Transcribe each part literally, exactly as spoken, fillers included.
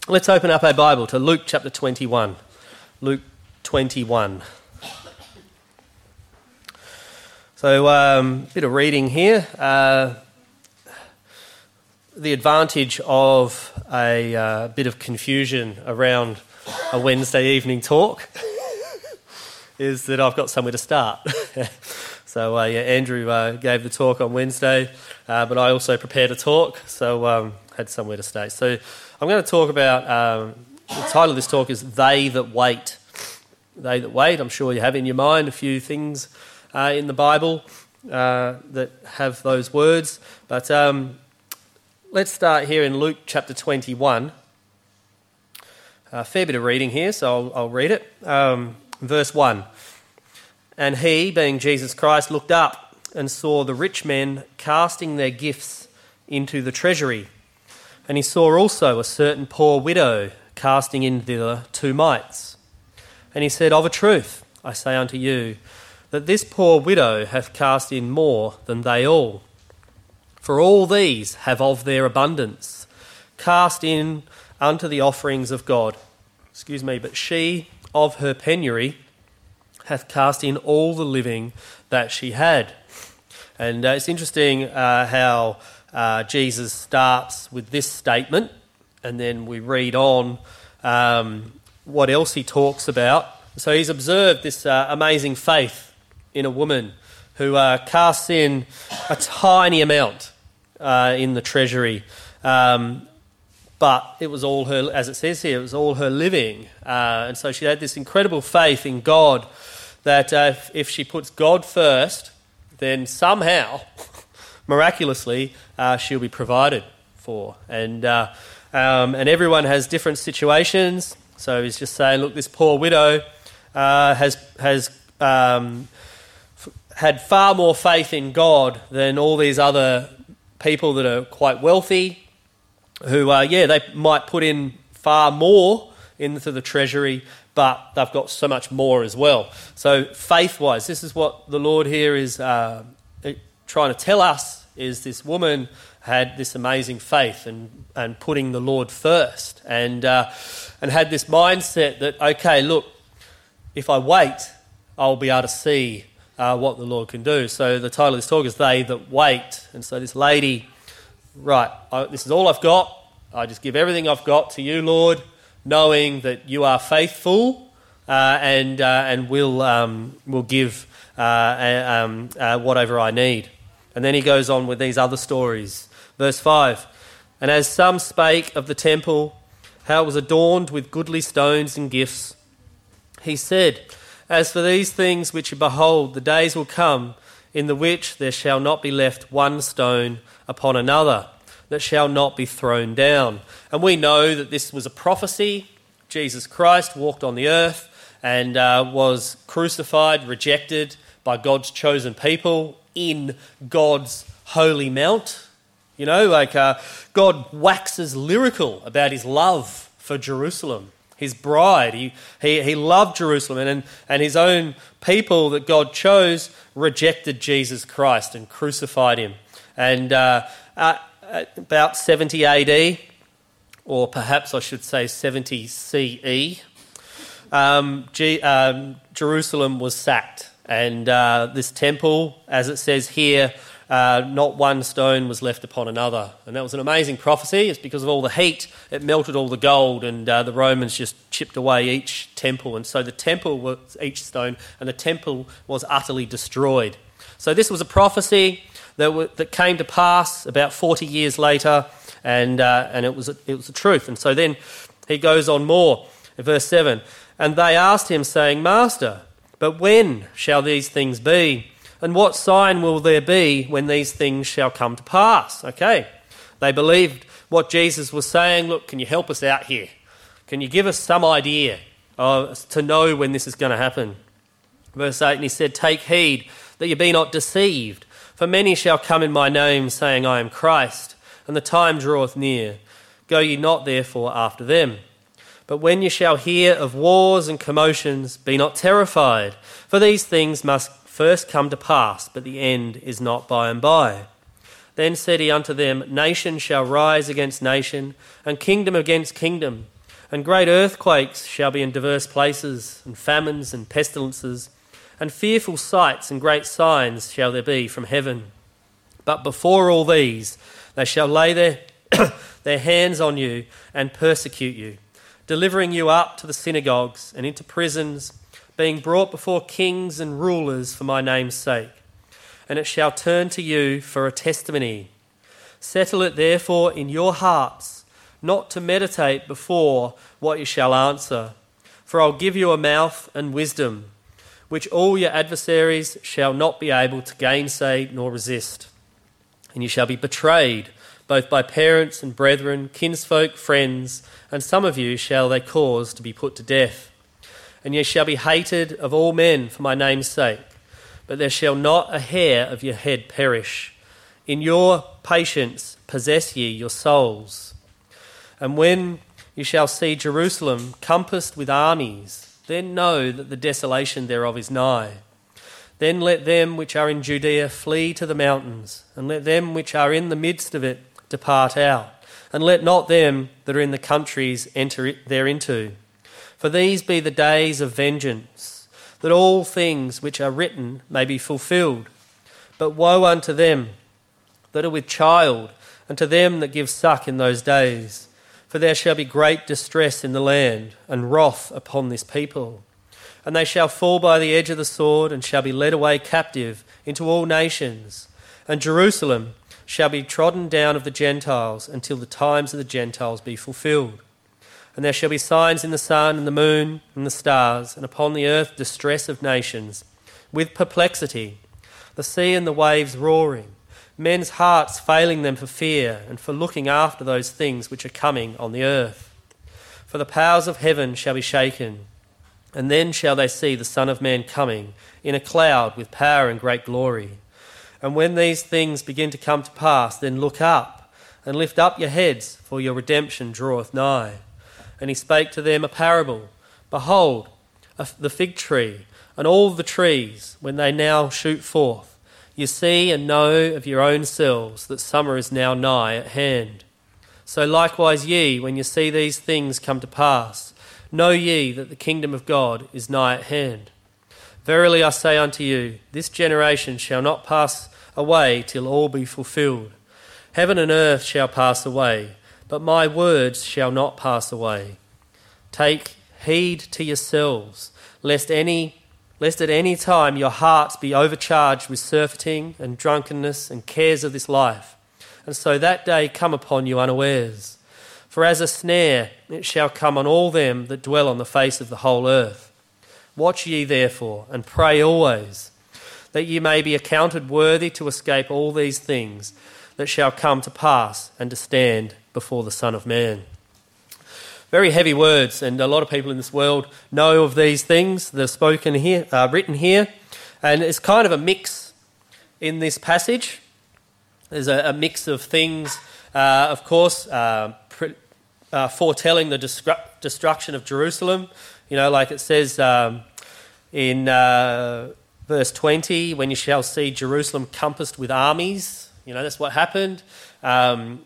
let's open up our Bible to Luke chapter twenty-one. Luke twenty-one. So, a um, bit of reading here. Uh, the advantage of a uh, bit of confusion around a Wednesday evening talk is that I've got somewhere to start. so, uh, yeah, Andrew uh, gave the talk on Wednesday, uh, but I also prepared a talk, so um, had somewhere to stay. So, I'm going to talk about, um, the title of this talk is They That Wait. They That Wait. I'm sure you have in your mind a few things uh, in the Bible uh, that have those words, but um, let's start here in Luke chapter twenty-one. A fair bit of reading here, so I'll, I'll read it. Um, verse one. And he, being Jesus Christ, looked up and saw the rich men casting their gifts into the treasury. And he saw also a certain poor widow casting in thither two mites. And he said, Of a truth, I say unto you, that this poor widow hath cast in more than they all. For all these have of their abundance cast in unto the offerings of God. Excuse me, but she of her penury hath cast in all the living that she had. And uh, it's interesting uh, how uh, Jesus starts with this statement, and then we read on um, what else he talks about. So he's observed this uh, amazing faith in a woman who uh, casts in a tiny amount uh, in the treasury. Um, But it was all her, as it says here, it was all her living. Uh, and so she had this incredible faith in God that uh, if, if she puts God first, then somehow, miraculously, uh, she'll be provided for. And uh, um, and everyone has different situations. So he's just saying, look, this poor widow uh, has has um, f- had far more faith in God than all these other people that are quite wealthy, who, uh, yeah, they might put in far more into the treasury, but they've got so much more as well. So faith-wise, this is what the Lord here is uh, trying to tell us, is this woman had this amazing faith and, and putting the Lord first, and uh, and had this mindset that, okay, look, if I wait, I'll be able to see uh, what the Lord can do. So the title of this talk is They That Wait. And so this lady, right, I, this is all I've got. I just give everything I've got to you, Lord, knowing that you are faithful uh, and uh, and will um, will give uh, um, uh, whatever I need. And then he goes on with these other stories. Verse five, and as some spake of the temple, how it was adorned with goodly stones and gifts, he said, As for these things which you behold, the days will come in the which there shall not be left one stone upon another that shall not be thrown down. And we know that this was a prophecy. Jesus Christ walked on the earth and uh, was crucified, rejected by God's chosen people in God's holy mount. You know, like uh, God waxes lyrical about his love for Jerusalem, his bride. He he, he loved Jerusalem, and, and his own people that God chose rejected Jesus Christ and crucified him. And uh, uh, about seventy A D, or perhaps I should say seventy C E, um, G, um, Jerusalem was sacked. And uh, this temple, as it says here, uh, not one stone was left upon another. And that was an amazing prophecy. It's because of all the heat, it melted all the gold, and uh, the Romans just chipped away each temple. And so the temple was each stone, and the temple was utterly destroyed. So this was a prophecy that w- that came to pass about forty years later, and uh, and it was a, it was the truth. And so then he goes on more in verse seven. And they asked him, saying, Master, but when shall these things be? And what sign will there be when these things shall come to pass? Okay, they believed what Jesus was saying. Look, can you help us out here? Can you give us some idea uh, to know when this is going to happen? Verse eight, and he said, Take heed that ye be not deceived, for many shall come in my name, saying, I am Christ, and the time draweth near. Go ye not therefore after them. But when ye shall hear of wars and commotions, be not terrified, for these things must first come to pass, but the end is not by and by. Then said he unto them, Nation shall rise against nation, and kingdom against kingdom. And great earthquakes shall be in diverse places, and famines and pestilences, and fearful sights and great signs shall there be from heaven. But before all these they shall lay their, their hands on you and persecute you, delivering you up to the synagogues and into prisons, being brought before kings and rulers for my name's sake. And it shall turn to you for a testimony. Settle it therefore in your hearts, not to meditate before what you shall answer. For I'll give you a mouth and wisdom, which all your adversaries shall not be able to gainsay nor resist. And you shall be betrayed, both by parents and brethren, kinsfolk, friends, and some of you shall they cause to be put to death. And ye shall be hated of all men for my name's sake, but there shall not a hair of your head perish. In your patience possess ye your souls. And when you shall see Jerusalem compassed with armies, then know that the desolation thereof is nigh. Then let them which are in Judea flee to the mountains, and let them which are in the midst of it depart out, and let not them that are in the countries enter thereinto. For these be the days of vengeance, that all things which are written may be fulfilled. But woe unto them that are with child, and to them that give suck in those days. For there shall be great distress in the land, and wrath upon this people. And they shall fall by the edge of the sword, and shall be led away captive into all nations. And Jerusalem shall be trodden down of the Gentiles, until the times of the Gentiles be fulfilled. And there shall be signs in the sun and the moon and the stars, and upon the earth distress of nations, with perplexity, the sea and the waves roaring, men's hearts failing them for fear and for looking after those things which are coming on the earth. For the powers of heaven shall be shaken, and then shall they see the Son of Man coming in a cloud with power and great glory. And when these things begin to come to pass, then look up and lift up your heads, for your redemption draweth nigh. And he spake to them a parable. Behold, the fig tree and all the trees, when they now shoot forth, you see and know of your own selves that summer is now nigh at hand. So likewise ye, when you see these things come to pass, know ye that the kingdom of God is nigh at hand. Verily I say unto you, this generation shall not pass away till all be fulfilled. Heaven and earth shall pass away, but my words shall not pass away. Take heed to yourselves, lest any lest at any time your hearts be overcharged with surfeiting and drunkenness and cares of this life, and so that day come upon you unawares. For as a snare it shall come on all them that dwell on the face of the whole earth. Watch ye therefore, and pray always, that ye may be accounted worthy to escape all these things that shall come to pass, and to stand before the Son of Man. Very heavy words, and a lot of people in this world know of these things that are spoken here, uh, written here, and it's kind of a mix in this passage. There's a, a mix of things, uh, of course, uh, pre- uh, foretelling the destru- destruction of Jerusalem. You know, like it says um, in uh, verse twenty, when you shall see Jerusalem compassed with armies. You know, that's what happened. Um,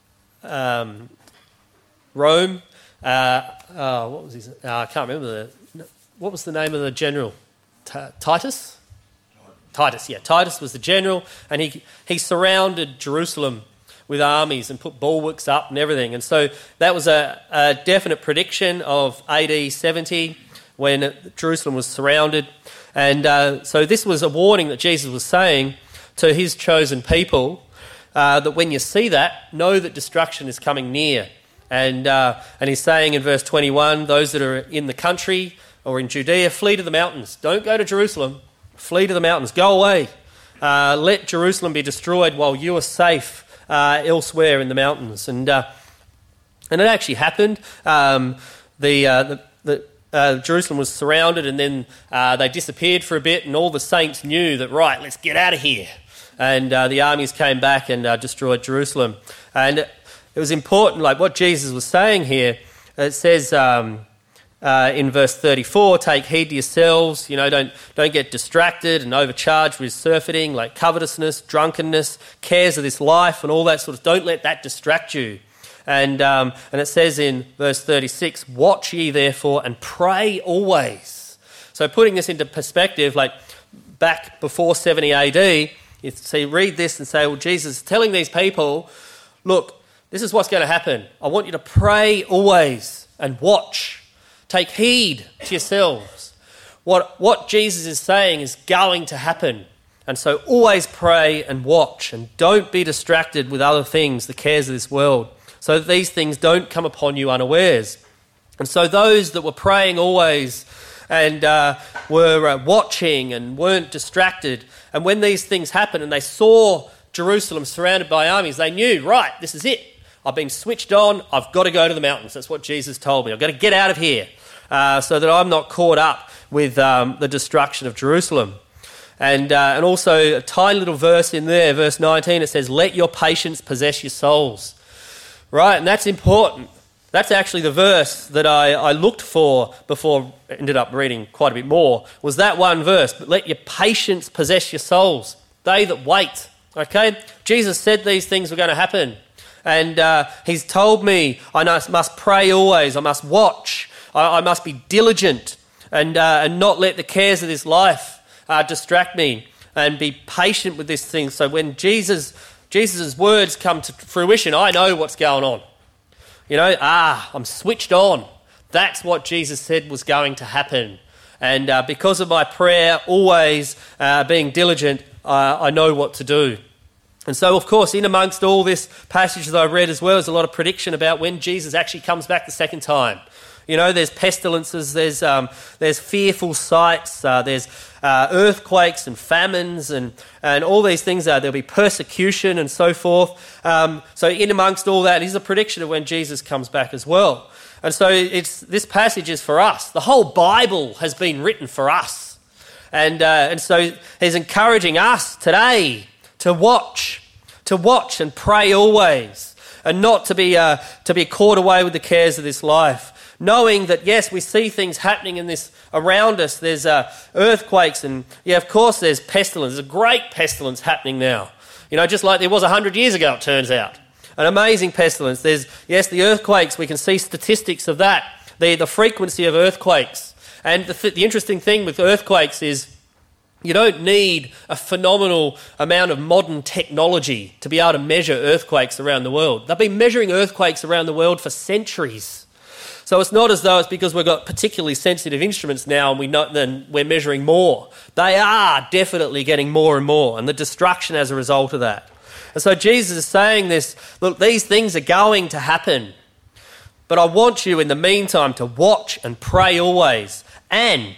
um, Rome. Uh, uh, what was his? Uh, I can't remember the. What was the name of the general? T- Titus. Titus, yeah. Titus was the general, and he he surrounded Jerusalem with armies and put bulwarks up and everything. And so that was a, a definite prediction of A D seventy when Jerusalem was surrounded. And uh, so this was a warning that Jesus was saying to his chosen people uh, that when you see that, know that destruction is coming near. And uh, and he's saying in verse twenty-one, those that are in the country or in Judea, flee to the mountains. Don't go to Jerusalem. Flee to the mountains. Go away. Uh, let Jerusalem be destroyed while you are safe uh, elsewhere in the mountains. And uh, and it actually happened. Um, the, uh, the, the uh, Jerusalem was surrounded, and then uh, they disappeared for a bit, and all the saints knew that, right, let's get out of here. And uh, the armies came back and uh, destroyed Jerusalem. And it was important, like what Jesus was saying here. It says um, uh, in verse thirty-four, take heed to yourselves, you know, don't don't get distracted and overcharged with surfeiting, like covetousness, drunkenness, cares of this life and all that sort of, don't let that distract you. And um, and it says in verse thirty-six, watch ye therefore and pray always. So putting this into perspective, like back before seventy A D, you see, read this and say, well, Jesus is telling these people, look, this is what's going to happen. I want you to pray always and watch. Take heed to yourselves. What, what Jesus is saying is going to happen. And so always pray and watch, and don't be distracted with other things, the cares of this world, so that these things don't come upon you unawares. And so those that were praying always and uh, were uh, watching and weren't distracted, and when these things happened and they saw Jerusalem surrounded by armies, they knew, right, this is it. I've been switched on. I've got to go to the mountains. That's what Jesus told me. I've got to get out of here uh, so that I'm not caught up with um, the destruction of Jerusalem. And uh, and also a tiny little verse in there, verse nineteen, it says, let your patience possess your souls. Right, and that's important. That's actually the verse that I, I looked for before I ended up reading quite a bit more, was that one verse. But let your patience possess your souls, they that wait. Okay, Jesus said these things were going to happen. And uh, he's told me I must pray always, I must watch, I, I must be diligent and, uh, and not let the cares of this life Uh, distract me, and be patient with this thing. So when Jesus Jesus's words come to fruition, I know what's going on. You know, ah, I'm switched on. That's what Jesus said was going to happen. And uh, because of my prayer, always uh, being diligent, uh, I know what to do. And so, of course, in amongst all this passage that I read as well, there's a lot of prediction about when Jesus actually comes back the second time. You know, there's pestilences, there's um, there's fearful sights, uh, there's uh, earthquakes and famines and, and all these things. Uh, there'll be persecution and so forth. Um, so in amongst all that is a prediction of when Jesus comes back as well. And so it's this passage is for us. The whole Bible has been written for us. And, uh, and so he's encouraging us today to watch, to watch and pray always, and not to be uh, to be caught away with the cares of this life. Knowing that, yes, we see things happening in this around us. There's uh, earthquakes and, yeah, of course, there's pestilence. There's a great pestilence happening now. You know, just like there was one hundred years ago, it turns out. An amazing pestilence. There's, yes, the earthquakes. We can see statistics of that, the, the frequency of earthquakes. And the, th- the interesting thing with earthquakes is you don't need a phenomenal amount of modern technology to be able to measure earthquakes around the world. They've been measuring earthquakes around the world for centuries. So it's not as though it's because we've got particularly sensitive instruments now and we know, then we're measuring more. They are definitely getting more and more, and the destruction as a result of that. And so Jesus is saying this, look, these things are going to happen, but I want you in the meantime to watch and pray always, and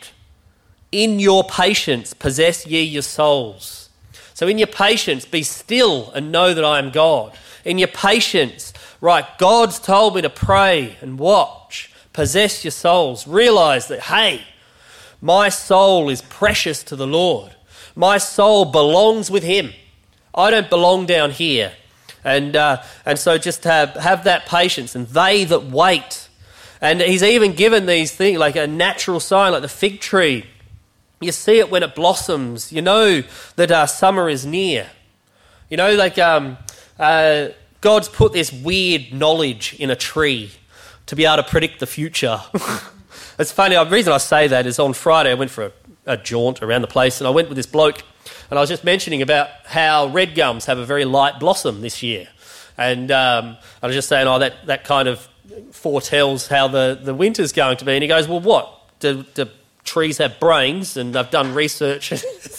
in your patience possess ye your souls. So in your patience be still and know that I am God. In your patience, right, God's told me to pray and watch. Possess your souls. Realise that, hey, my soul is precious to the Lord. My soul belongs with him. I don't belong down here. And uh, and so just have, have that patience. And they that wait. And he's even given these things like a natural sign, like the fig tree. You see it when it blossoms. You know that uh, summer is near. You know, like... Um, Uh, God's put this weird knowledge in a tree to be able to predict the future. It's funny, the reason I say that is on Friday I went for a, a jaunt around the place, and I went with this bloke, and I was just mentioning about how red gums have a very light blossom this year. And um, I was just saying, oh, that, that kind of foretells how the, the winter's going to be. And he goes, well, what? Do, do trees have brains? And I've done research.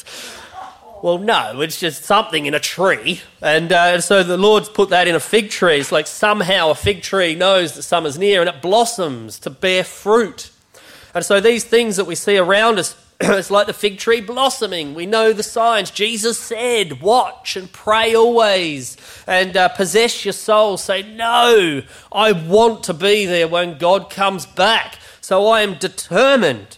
Well, no, it's just something in a tree. And uh, so the Lord's put that in a fig tree. It's like somehow a fig tree knows that summer's near and it blossoms to bear fruit. And so these things that we see around us, it's like the fig tree blossoming. We know the signs. Jesus said, watch and pray always and uh, possess your soul. Say, no, I want to be there when God comes back. So I am determined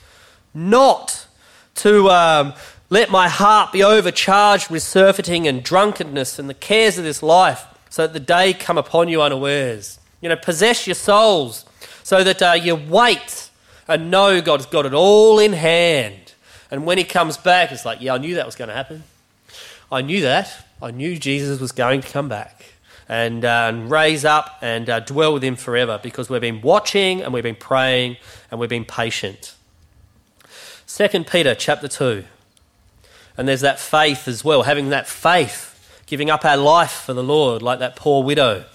not to... Um, Let my heart be overcharged with surfeiting and drunkenness and the cares of this life, so that the day come upon you unawares. You know, possess your souls so that uh, you wait and know God's got it all in hand. And when he comes back, it's like, yeah, I knew that was going to happen. I knew that. I knew Jesus was going to come back. and, uh, and raise up and uh, dwell with him forever, because we've been watching and we've been praying and we've been patient. Second Peter chapter two. And there's that faith as well, having that faith, giving up our life for the Lord, like that poor widow.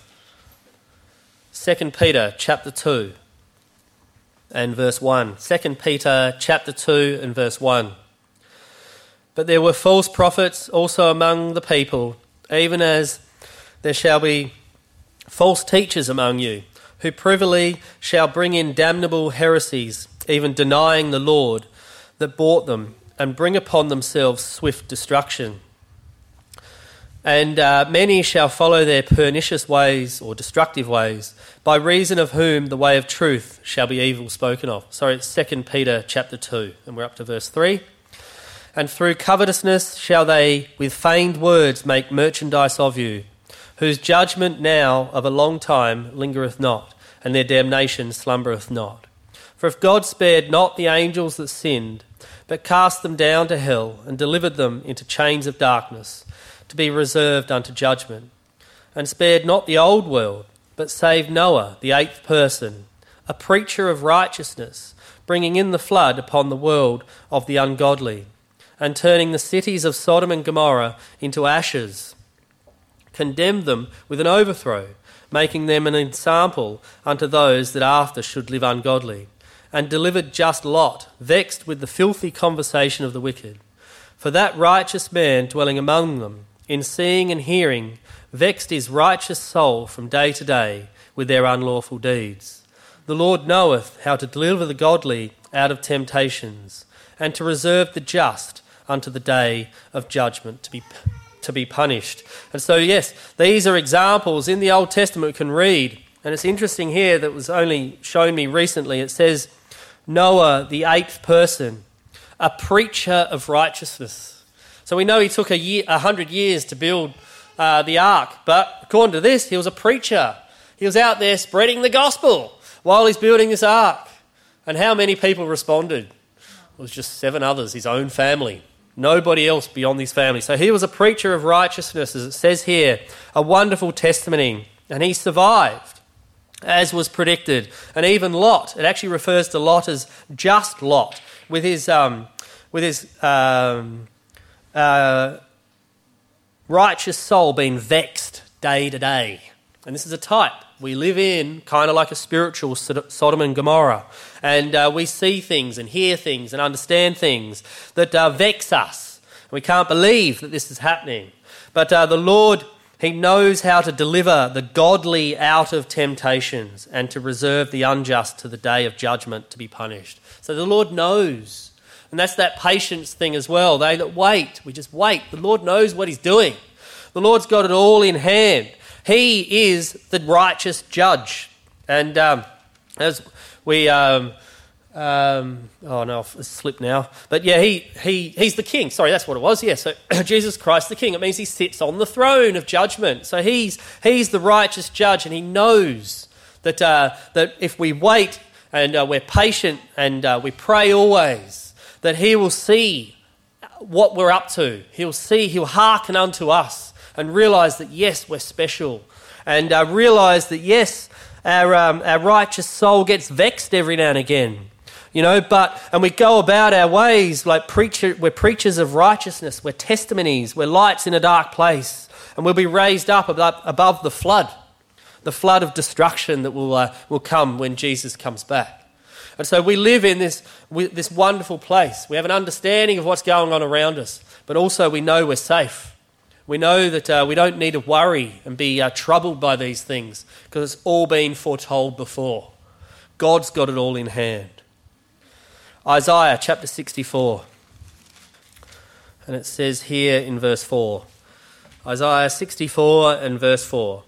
Second Peter chapter two and verse one. Second Peter chapter two and verse one. But there were false prophets also among the people, even as there shall be false teachers among you, who privily shall bring in damnable heresies, even denying the Lord that bought them, and bring upon themselves swift destruction. And uh, many shall follow their pernicious ways or destructive ways, by reason of whom the way of truth shall be evil spoken of. Sorry, it's Second Peter chapter two, and we're up to verse three. And through covetousness shall they with feigned words make merchandise of you, whose judgment now of a long time lingereth not, and their damnation slumbereth not. For if God spared not the angels that sinned, but cast them down to hell, and delivered them into chains of darkness, to be reserved unto judgment, and spared not the old world, but saved Noah, the eighth person, a preacher of righteousness, bringing in the flood upon the world of the ungodly, and turning the cities of Sodom and Gomorrah into ashes, condemned them with an overthrow, making them an example unto those that after should live ungodly, and delivered just Lot, vexed with the filthy conversation of the wicked. For that righteous man dwelling among them, in seeing and hearing, vexed his righteous soul from day to day with their unlawful deeds. The Lord knoweth how to deliver the godly out of temptations, and to reserve the just unto the day of judgment, to be to be punished. And so, yes, these are examples in the Old Testament we can read. And it's interesting here that was only shown me recently. It says, Noah, the eighth person, a preacher of righteousness. So we know he took a year, a hundred years to build uh, the ark, but according to this, he was a preacher. He was out there spreading the gospel while he's building this ark. And how many people responded? It was just seven others, his own family. Nobody else beyond his family. So he was a preacher of righteousness, as it says here, a wonderful testimony, and he survived, as was predicted. And even Lot, it actually refers to Lot as just Lot, with his um, with his um, uh, righteous soul being vexed day to day. And this is a type. We live in kind of like a spiritual Sodom and Gomorrah, and uh, we see things and hear things and understand things that uh, vex us. We can't believe that this is happening. But uh, the Lord, he knows how to deliver the godly out of temptations and to reserve the unjust to the day of judgment to be punished. So the Lord knows. And that's that patience thing as well. They that wait, we just wait. The Lord knows what he's doing. The Lord's got it all in hand. He is the righteous judge. And um, as we... Um, um, oh, no, I've slipped now. But yeah, he, he he's the king. Sorry, that's what it was. Yeah, so Jesus Christ the king. It means he sits on the throne of judgment. So he's he's the righteous judge, and he knows that, uh, that if we wait and uh, we're patient and uh, we pray always, that he will see what we're up to. He'll see, he'll hearken unto us and realise that, yes, we're special. And uh, realise that, yes, our um, our righteous soul gets vexed every now and again. You know, but, and we go about our ways like preacher, we're preachers of righteousness, we're testimonies, we're lights in a dark place, and we'll be raised up above, above the flood, the flood of destruction that will uh, will come when Jesus comes back. And so we live in this this wonderful place. We have an understanding of what's going on around us, but also we know we're safe. We know that uh, we don't need to worry and be uh, troubled by these things because it's all been foretold before. God's got it all in hand. Isaiah chapter sixty-four, and it says here in verse four, Isaiah sixty-four and verse four,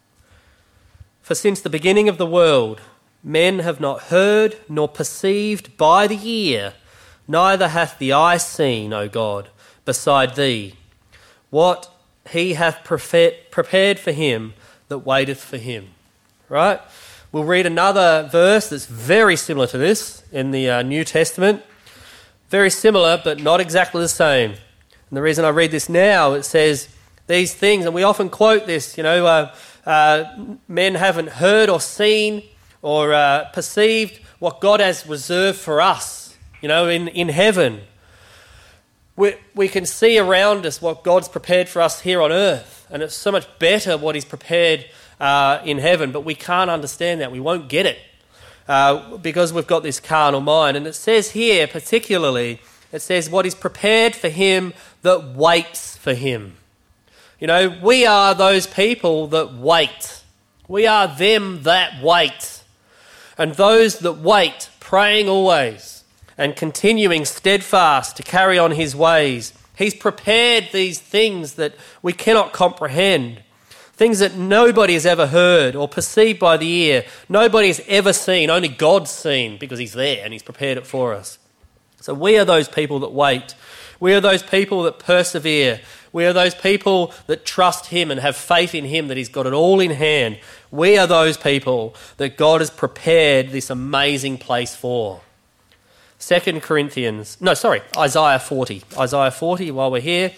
"For since the beginning of the world, men have not heard nor perceived by the ear, neither hath the eye seen, O God, beside thee, what he hath prepared for him that waiteth for him." Right? We'll read another verse that's very similar to this in the uh, New Testament. Very similar, but not exactly the same. And the reason I read this now, it says these things, and we often quote this, you know, uh, uh, men haven't heard or seen or uh, perceived what God has reserved for us, you know, in, in heaven. We, we can see around us what God's prepared for us here on earth, and it's so much better what he's prepared uh, in heaven, but we can't understand that. We won't get it uh, because we've got this carnal mind. And it says here particularly, it says what is prepared for him that waits for him. You know, we are those people that wait. We are them that wait. And those that wait, praying always and continuing steadfast to carry on his ways. He's prepared these things that we cannot comprehend, things that nobody has ever heard or perceived by the ear. Nobody has ever seen, only God's seen because he's there and he's prepared it for us. So we are those people that wait. We are those people that persevere. We are those people that trust him and have faith in him that he's got it all in hand. We are those people that God has prepared this amazing place for. Second Corinthians, no, sorry, Isaiah forty. Isaiah forty, while we're here.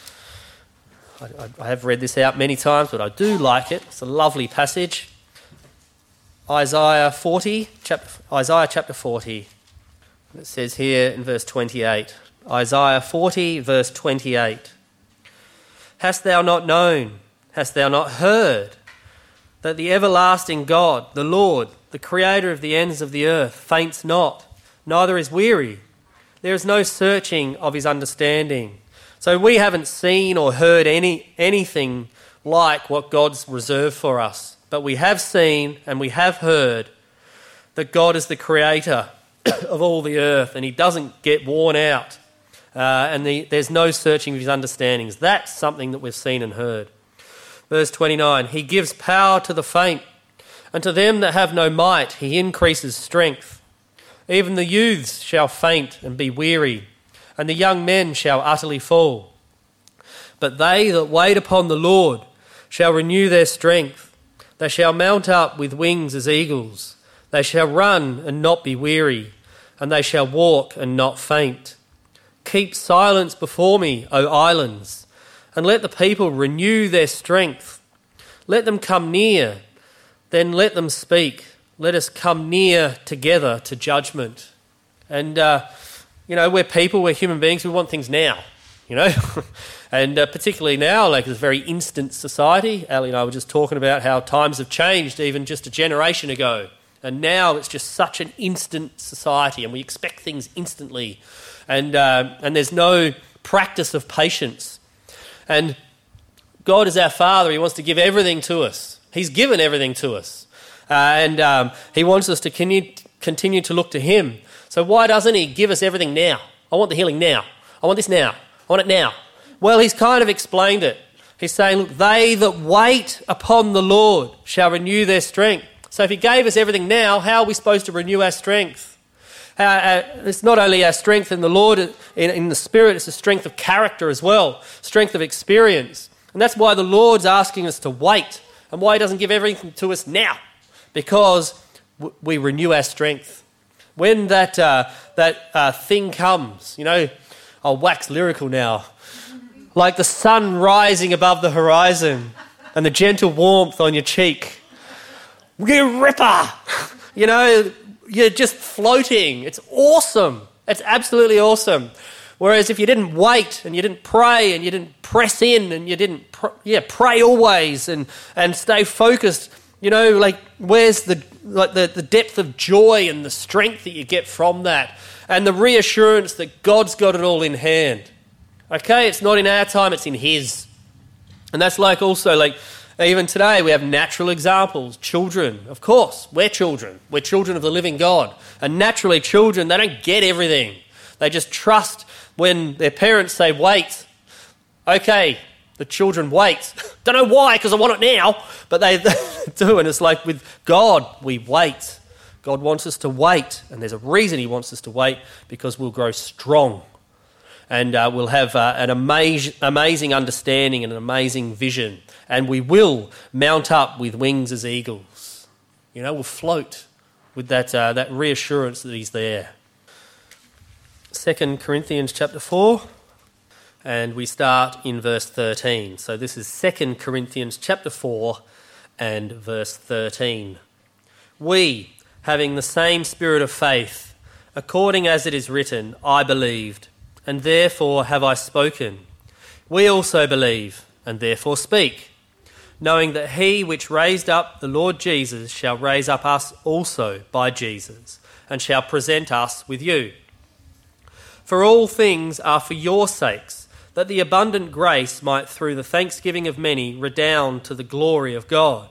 I, I, I have read this out many times, but I do like it. It's a lovely passage. Isaiah forty, chapter, Isaiah chapter forty. It says here in verse twenty-eight. Isaiah forty, verse twenty-eight. Hast thou not known, hast thou not heard, that the everlasting God, the Lord, the creator of the ends of the earth, faints not, neither is weary. There is no searching of his understanding. So we haven't seen or heard any anything like what God's reserved for us. But we have seen and we have heard that God is the creator of all the earth and he doesn't get worn out. Uh, and the, there's no searching of his understandings. That's something that we've seen and heard. Verse twenty-nine, he gives power to the faint, and to them that have no might he increases strength. Even the youths shall faint and be weary, and the young men shall utterly fall. But they that wait upon the Lord shall renew their strength. They shall mount up with wings as eagles. They shall run and not be weary, and they shall walk and not faint. Keep silence before me, O islands, and let the people renew their strength. Let them come near, then let them speak. Let us come near together to judgment. And, uh, you know, we're people, we're human beings, we want things now, you know. and uh, particularly now, like it's a very instant society. Ali and I were just talking about how times have changed even just a generation ago. And now it's just such an instant society and we expect things instantly. And uh, and there's no practice of patience. And God is our Father. He wants to give everything to us. He's given everything to us. Uh, and um, he wants us to continue, continue to look to him. So why doesn't he give us everything now? I want the healing now. I want this now. I want it now. Well, he's kind of explained it. He's saying, look, they that wait upon the Lord shall renew their strength. So if he gave us everything now, how are we supposed to renew our strength? Uh, uh, it's not only our strength in the Lord, in, in the Spirit, it's a strength of character as well, strength of experience. And that's why the Lord's asking us to wait and why he doesn't give everything to us now, because w- we renew our strength. When that, uh, that uh, thing comes, you know, I'll wax lyrical now, like the sun rising above the horizon and the gentle warmth on your cheek. You ripper! You know, you're just floating. It's awesome. It's absolutely awesome. Whereas if you didn't wait and you didn't pray and you didn't press in and you didn't, pr- yeah, pray always and, and stay focused, you know, like where's the like the, the depth of joy and the strength that you get from that and the reassurance that God's got it all in hand. Okay, it's not in our time, it's in his. And that's like also like, even today we have natural examples. Children, of course, we're children. We're children of the living God. And naturally children, they don't get everything. They just trust when their parents say, wait. Okay, the children wait. Don't know why, because I want it now. But they do, and it's like with God, we wait. God wants us to wait. And there's a reason he wants us to wait, because we'll grow strong. And uh, we'll have uh, an amaz- amazing understanding and an amazing vision. And we will mount up with wings as eagles. You know, we'll float with that uh, that reassurance that he's there. Second Corinthians chapter four, and we start in verse thirteen. So this is Second Corinthians chapter four and verse thirteen. We, having the same spirit of faith, according as it is written, I believed, and therefore have I spoken. We also believe, and therefore speak, knowing that he which raised up the Lord Jesus shall raise up us also by Jesus, and shall present us with you. For all things are for your sakes, that the abundant grace might through the thanksgiving of many redound to the glory of God.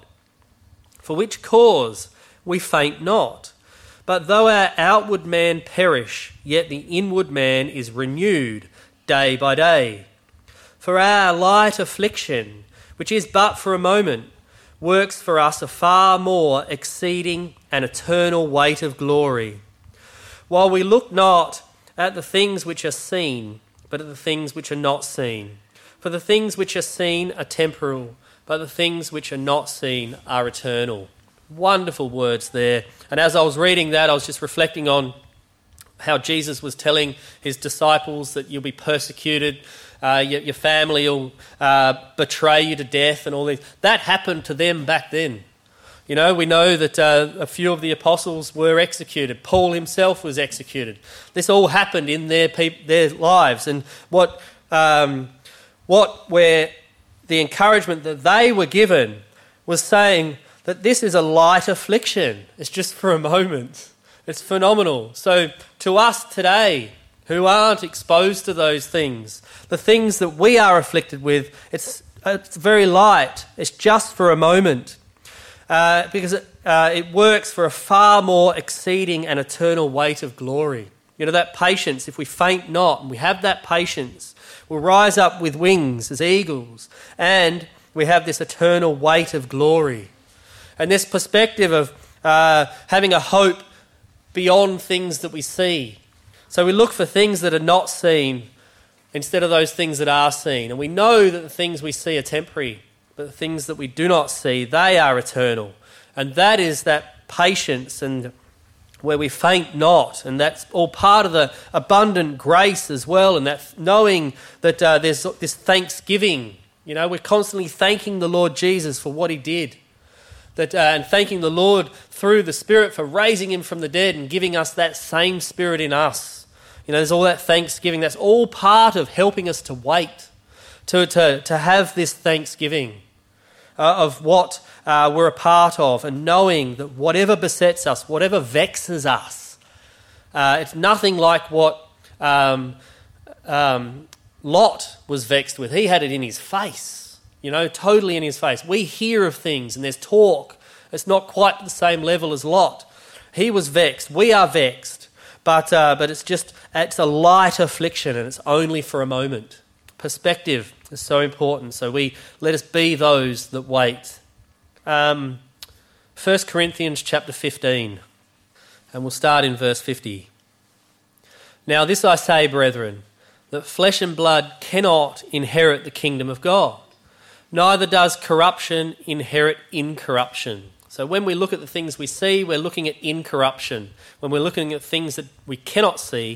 For which cause we faint not, but though our outward man perish, yet the inward man is renewed day by day. For our light affliction, which is but for a moment, works for us a far more exceeding and eternal weight of glory. While we look not at the things which are seen, but at the things which are not seen. For the things which are seen are temporal, but the things which are not seen are eternal. Wonderful words there. And as I was reading that, I was just reflecting on how Jesus was telling his disciples that you'll be persecuted, uh, your, your family will uh, betray you to death and all this. That happened to them back then. You know, we know that uh, a few of the apostles were executed. Paul himself was executed. This all happened in their peop- their lives. And what um, what where the encouragement that they were given was saying that this is a light affliction. It's just for a moment. It's phenomenal. So to us today, who aren't exposed to those things, the things that we are afflicted with, it's it's very light. It's just for a moment. Uh, because it, uh, it works for a far more exceeding and eternal weight of glory. You know, that patience, if we faint not, and we have that patience, we'll rise up with wings as eagles, and we have this eternal weight of glory. And this perspective of uh, having a hope beyond things that we see. So we look for things that are not seen instead of those things that are seen. And we know that the things we see are temporary, but the things that we do not see, they are eternal. And that is that patience and where we faint not. And that's all part of the abundant grace as well. And that knowing that uh, there's this thanksgiving. You know, we're constantly thanking the Lord Jesus for what he did. That uh, and thanking the Lord through the Spirit for raising him from the dead and giving us that same Spirit in us. You know, there's all that thanksgiving. That's all part of helping us to wait. To, to, to have this thanksgiving uh, of what uh, we're a part of, and knowing that whatever besets us, whatever vexes us, uh, it's nothing like what um, um, Lot was vexed with. He had it in his face, you know, totally in his face. We hear of things and there's talk. It's not quite the same level as Lot. He was vexed. We are vexed. But, uh, but it's just, it's a light affliction and it's only for a moment. Perspective is so important. So we let us be those that wait. Um, First Corinthians chapter fifteen, and we'll start in verse fifty. Now this I say, brethren, that flesh and blood cannot inherit the kingdom of God, neither does corruption inherit incorruption. So when we look at the things we see, we're looking at incorruption. When we're looking at things that we cannot see,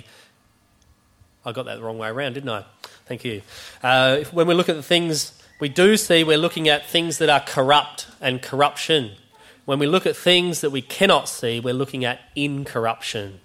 I got that the wrong way around, didn't I? Thank you. Uh, if, when we look at the things we do see, we're looking at things that are corrupt and corruption. When we look at things that we cannot see, we're looking at incorruption.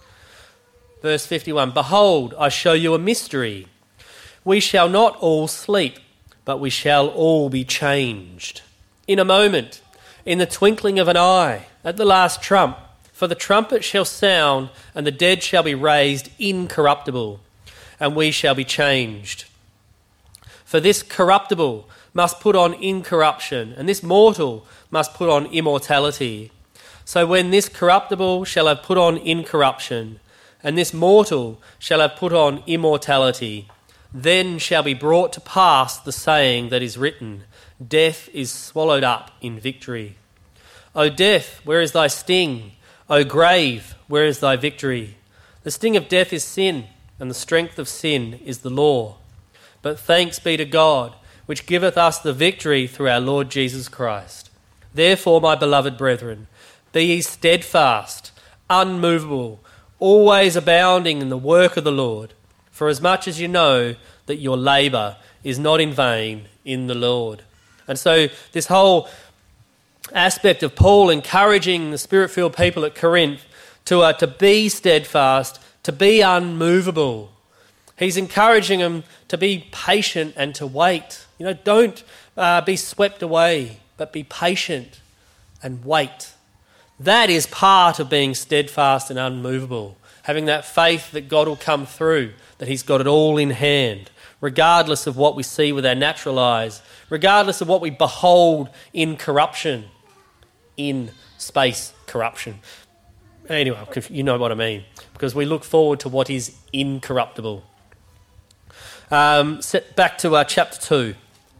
Verse fifty-one, behold, I show you a mystery. We shall not all sleep, but we shall all be changed. In a moment, in the twinkling of an eye, at the last trump, for the trumpet shall sound, and the dead shall be raised incorruptible, and we shall be changed. For this corruptible must put on incorruption, and this mortal must put on immortality. So when this corruptible shall have put on incorruption, and this mortal shall have put on immortality, then shall be brought to pass the saying that is written, death is swallowed up in victory. O death, where is thy sting? O grave, where is thy victory? The sting of death is sin, and the strength of sin is the law. But thanks be to God, which giveth us the victory through our Lord Jesus Christ. Therefore, my beloved brethren, be ye steadfast, unmovable, always abounding in the work of the Lord, for as much as you know that your labour is not in vain in the Lord. And so this whole aspect of Paul encouraging the Spirit-filled people at Corinth to, uh, to be steadfast, to be unmovable. He's encouraging them to be patient and to wait. You know, don't uh, be swept away, but be patient and wait. That is part of being steadfast and unmovable, having that faith that God will come through, that he's got it all in hand, regardless of what we see with our natural eyes, regardless of what we behold in corruption, in space corruption. Anyway, you know what I mean, because we look forward to what is incorruptible. Um, set back to uh, chapter two.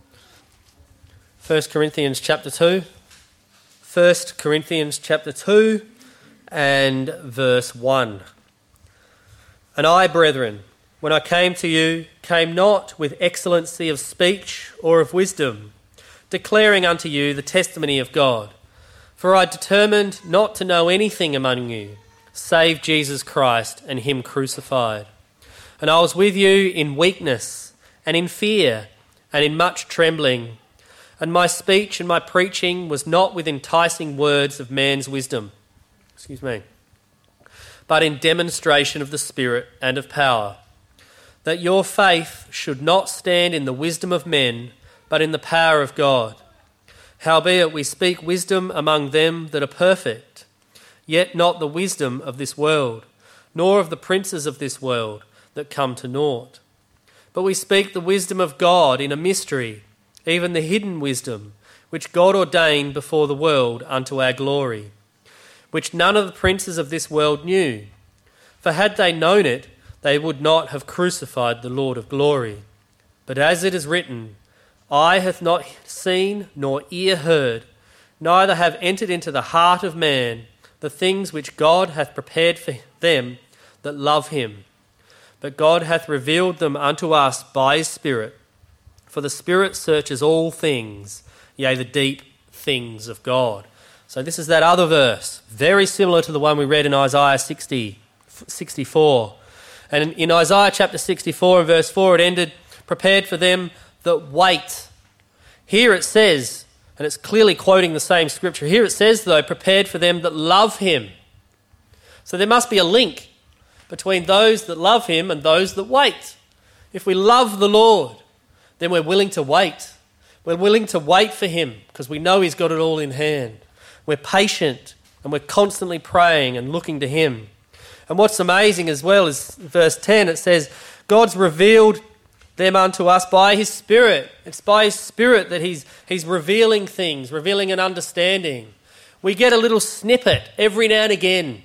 First Corinthians chapter two. First Corinthians chapter two and verse one. And I, brethren, when I came to you, came not with excellency of speech or of wisdom, declaring unto you the testimony of God. For I determined not to know anything among you, save Jesus Christ and him crucified. And I was with you in weakness and in fear and in much trembling. And my speech and my preaching was not with enticing words of man's wisdom, excuse me, but in demonstration of the Spirit and of power, that your faith should not stand in the wisdom of men, but in the power of God. Howbeit we speak wisdom among them that are perfect, yet not the wisdom of this world, nor of the princes of this world that come to naught. But we speak the wisdom of God in a mystery, even the hidden wisdom, which God ordained before the world unto our glory, which none of the princes of this world knew. For had they known it, they would not have crucified the Lord of glory. But as it is written, eye hath not seen, nor ear heard, neither have entered into the heart of man the things which God hath prepared for them that love him. But God hath revealed them unto us by his Spirit. For the Spirit searches all things, yea, the deep things of God. So this is that other verse, very similar to the one we read in Isaiah sixty, sixty-four. And in Isaiah chapter sixty-four and verse four, it ended, prepared for them that wait. Here it says, and it's clearly quoting the same scripture, here it says, though, prepared for them that love him. So there must be a link between those that love him and those that wait. If we love the Lord, then we're willing to wait. We're willing to wait for him because we know he's got it all in hand. We're patient and we're constantly praying and looking to him. And what's amazing as well is verse ten, it says, God's revealed them unto us by his Spirit. It's by his Spirit that he's, he's revealing things, revealing an understanding. We get a little snippet every now and again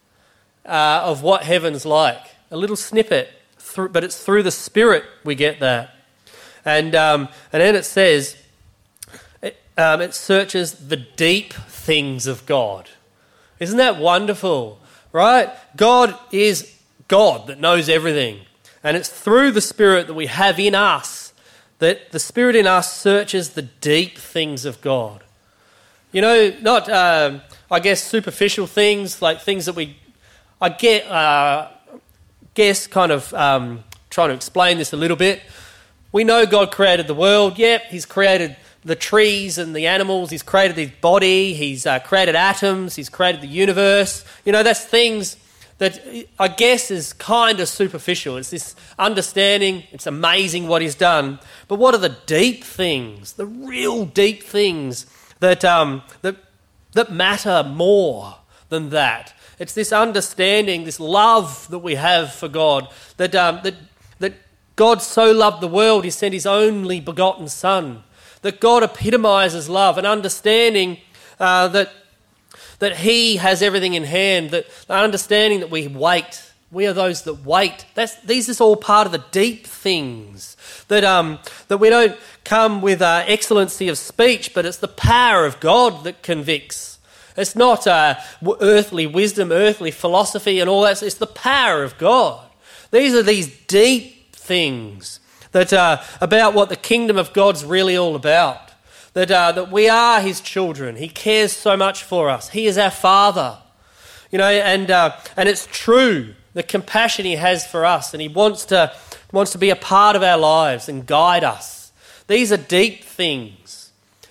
uh, of what heaven's like. A little snippet, through, but it's through the Spirit we get that. And um, and then it says, it, um, it searches the deep things of God. Isn't that wonderful, right? God is God that knows everything. And it's through the Spirit that we have in us, that the Spirit in us searches the deep things of God. You know, not, um, I guess, superficial things, like things that we, I get, uh, guess, kind of um, trying to explain this a little bit. We know God created the world. Yep, he's created the trees and the animals. He's created his body. He's uh, created atoms. He's created the universe. You know, that's things that I guess is kind of superficial. It's this understanding. It's amazing what he's done. But what are the deep things, the real deep things that um, that that matter more than that? It's this understanding, this love that we have for God, that um, that that God so loved the world, he sent his only begotten Son. That God epitomizes love, an understanding uh, that that he has everything in hand, that the understanding that we wait. We are those that wait. That's, these is all part of the deep things. That um that we don't come with uh, excellency of speech, but it's the power of God that convicts. It's not uh, earthly wisdom, earthly philosophy and all that. It's the power of God. These are these deep things that uh, about what the kingdom of God's really all about. That uh, that we are his children. He cares so much for us. He is our Father. You know, and uh, and it's true, the compassion he has for us, and he wants to wants to be a part of our lives and guide us. These are deep things.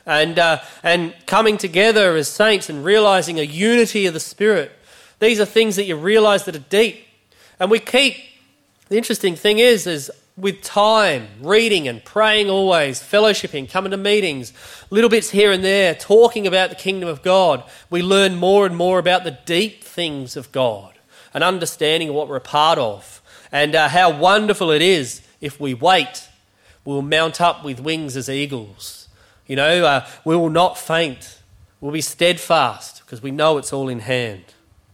and uh, and coming together as saints and realising a unity of the Spirit. These are things that you realise that are deep. And we keep, the interesting thing is, is with time, reading and praying always, fellowshipping, coming to meetings, little bits here and there, talking about the kingdom of God, we learn more and more about the deep things of God and understanding what we're a part of, and uh, how wonderful it is if we wait, we'll mount up with wings as eagles. You know, uh, we will not faint. We'll be steadfast because we know it's all in hand.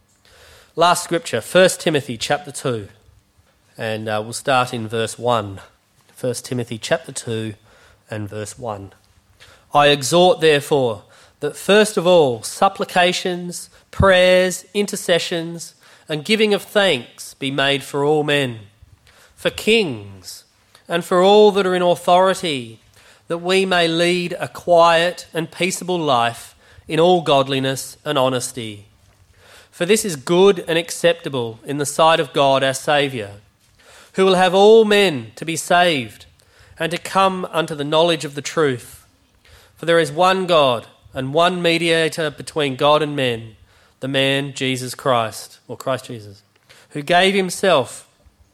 Last scripture, First Timothy chapter two. And uh, we'll start in verse one. First Timothy chapter two and verse one. I exhort, therefore, that first of all supplications, prayers, intercessions, and giving of thanks be made for all men, for kings, and for all that are in authority, that we may lead a quiet and peaceable life in all godliness and honesty. For this is good and acceptable in the sight of God our Saviour, who will have all men to be saved and to come unto the knowledge of the truth. For there is one God and one mediator between God and men, the man Jesus Christ, or Christ Jesus, who gave himself...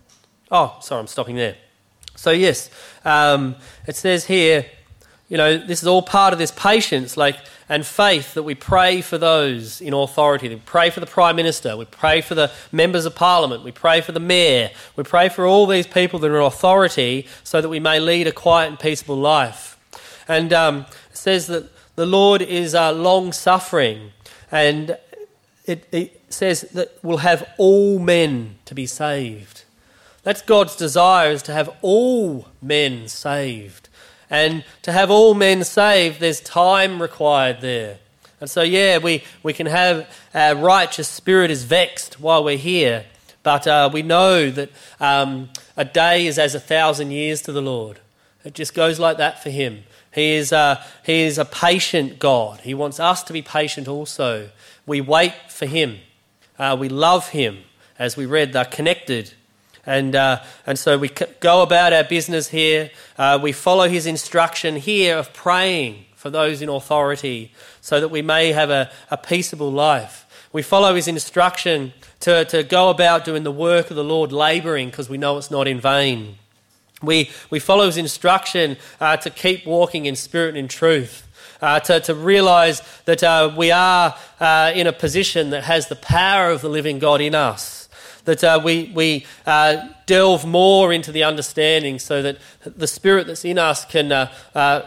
Oh, sorry, I'm stopping there. So yes, um, it says here, you know, this is all part of this patience like and faith that we pray for those in authority. We pray for the Prime Minister, we pray for the members of Parliament, we pray for the Mayor, we pray for all these people that are in authority so that we may lead a quiet and peaceable life. And um, it says that the Lord is uh, long-suffering, and it, it says that we'll have all men to be saved. That's God's desire, is to have all men saved. And to have all men saved, there's time required there. And so, yeah, we, we can have our righteous spirit is vexed while we're here, but uh, we know that um, a day is as a thousand years to the Lord. It just goes like that for him. He is, uh, he is a patient God. He wants us to be patient also. We wait for him. Uh, we love him. As we read, they're connected. And uh, and so we go about our business here. Uh, we follow his instruction here of praying for those in authority so that we may have a, a peaceable life. We follow his instruction to, to go about doing the work of the Lord, labouring because we know it's not in vain. We we follow his instruction uh, to keep walking in spirit and in truth, uh, to, to realise that uh, we are uh, in a position that has the power of the living God in us. That uh, we, we uh, delve more into the understanding so that the Spirit that's in us can uh, uh,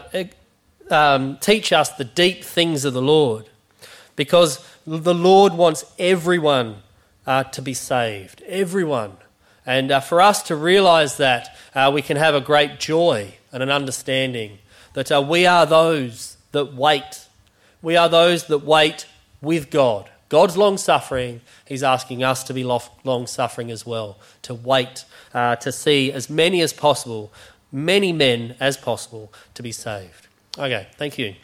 um, teach us the deep things of the Lord. Because the Lord wants everyone uh, to be saved, everyone. And uh, for us to realise that, uh, we can have a great joy and an understanding that uh, we are those that wait. We are those that wait with God. God's long-suffering. He's asking us to be long-suffering as well, to wait, uh, to see as many as possible, many men as possible, to be saved. Okay, thank you.